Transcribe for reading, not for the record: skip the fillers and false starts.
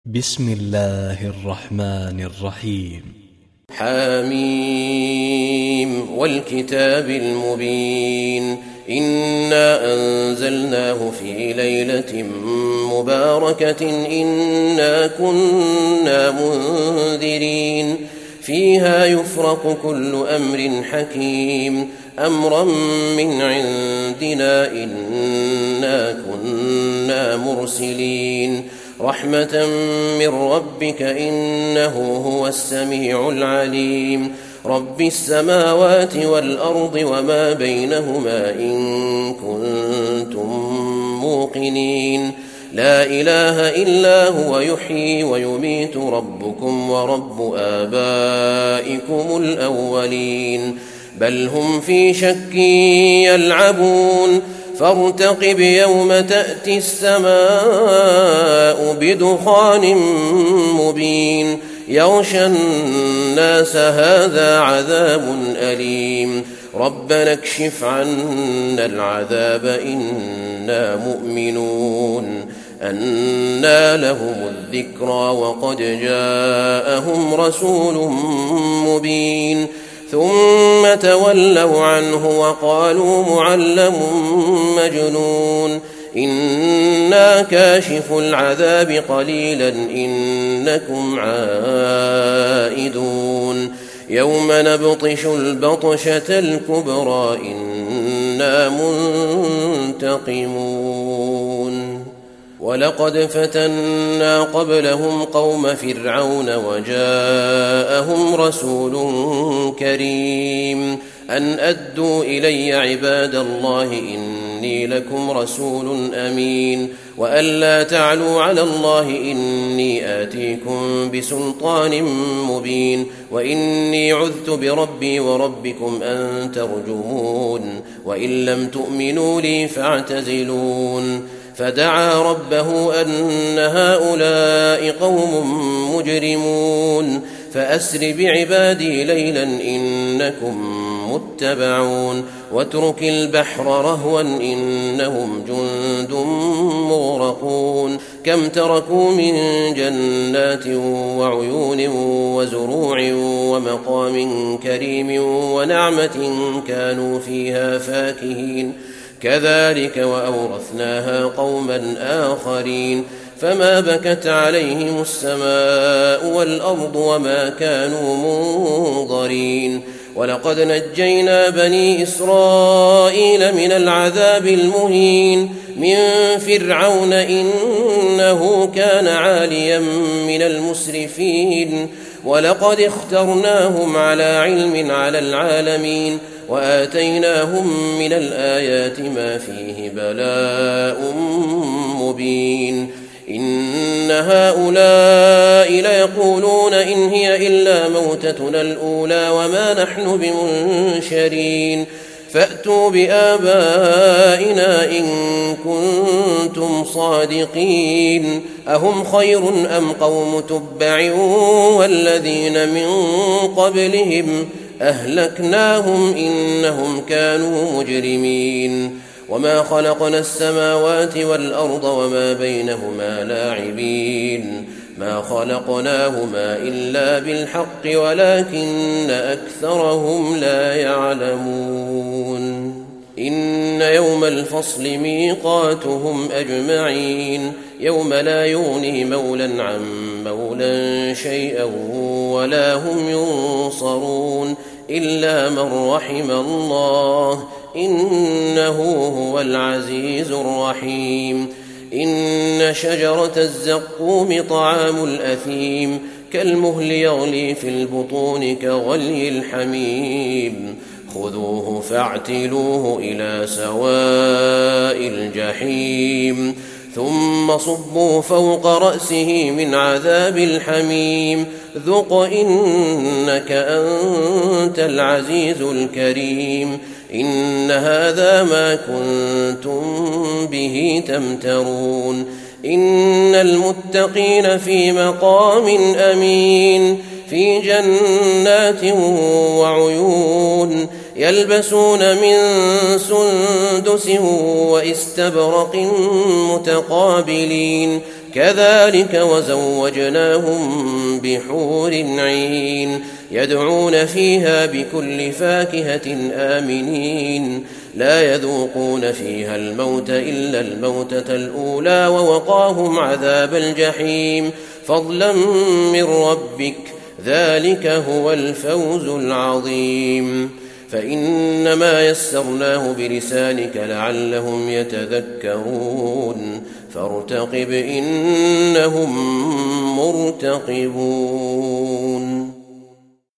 بسم الله الرحمن الرحيم. حميم والكتاب المبين إنا أنزلناه في ليلة مباركة إنا كنا منذرين فيها يفرق كل أمر حكيم أمرا من عندنا إنا كنا مرسلين رحمة من ربك إنه هو السميع العليم رب السماوات والأرض وما بينهما إن كنتم موقنين لا إله إلا هو يحيي ويميت ربكم ورب آبائكم الأولين بل هم في شك يلعبون فارتقب يوم تأتي السماء بدخان مبين يغشى الناس هذا عذاب أليم ربنا اكشف عنا العذاب إنا مؤمنون أنى لهم الذكرى وقد جاءهم رسول مبين ثم تولوا عنه وقالوا معلم مجنون إنا كاشف العذاب قليلا إنكم عائدون يوم نبطش البطشة الكبرى إنا منتقمون ولقد فتنا قبلهم قوم فرعون وجاءهم رسول كريم أن أدوا إلي عباد الله إني لكم رسول أمين وأن لا تعلوا على الله إني آتيكم بسلطان مبين وإني عذت بربي وربكم أن ترجمون وإن لم تؤمنوا لي فاعتزلون فدعا ربه أن هؤلاء قوم مجرمون فأسر بعبادي ليلا إنكم متبعون واترك البحر رهوا إنهم جند مغرقون كم تركوا من جنات وعيون وزروع ومقام كريم ونعمة كانوا فيها فاكهين كذلك وأورثناها قوما آخرين فما بكت عليهم السماء والأرض وما كانوا منظرين ولقد نجينا بني إسرائيل من العذاب المهين من فرعون إنه كان عاليا من المسرفين ولقد اخترناهم على علم على العالمين وآتيناهم من الآيات ما فيه بلاء مبين إن هؤلاء ليقولون إن هي إلا موتتنا الأولى وما نحن بمنشرين فأتوا بآبائنا إن كنتم صادقين أهم خير أم قوم تبع والذين من قبلهم أهلكناهم إنهم كانوا مجرمين وما خلقنا السماوات والأرض وما بينهما لاعبين ما خلقناهما إلا بالحق ولكن أكثرهم لا يعلمون إن يوم الفصل ميقاتهم أجمعين يوم لا يغني مولا عن مولا شيئا ولا هم ينصرون إلا من رحم الله إنه هو العزيز الرحيم إن شجرة الزقوم طعام الأثيم كالمهل يغلي في البطون كغلي الحميم خذوه فاعتلوه إلى سواء الجحيم ثم صبوا فوق رأسه من عذاب الحميم ذق إنك أنت العزيز الكريم إن هذا ما كنتم به تمترون إن المتقين في مقام أمين في جنات وعيون يلبسون من سندس واستبرق متقابلين كذلك وزوجناهم بحور عين يدعون فيها بكل فاكهة آمنين لا يذوقون فيها الموت إلا الموتة الأولى ووقاهم عذاب الجحيم فضلا من ربك ذلك هو الفوز العظيم فإنما يسرناه بلسانك لعلهم يتذكرون فارتقب إنهم مرتقبون